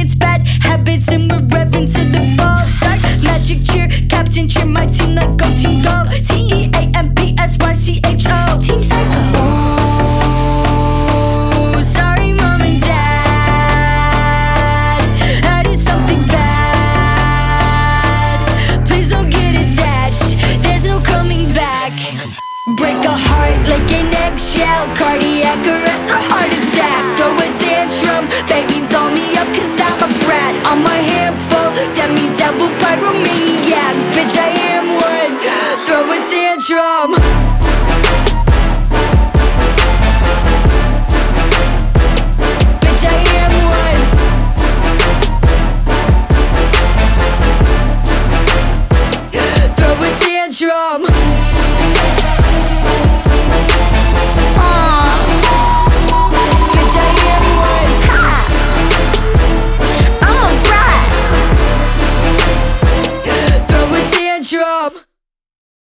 it's bad habits and we're revving to the bullseye. Magic cheer, captain cheer my team like go team go. TEAMPSYCHO, Team Psycho. Ooh, sorry mom and dad, I did something bad. Please don't get attached, there's no coming back. Break a heart like an eggshell, cardiac arrest or heart attack. Throw a tantrum, baby doll me up cause I'm a brat. I'm a handful, demi devil pyromaniac. Bitch I am one, throw a tantrum. Bitch I am one, throw a tantrum.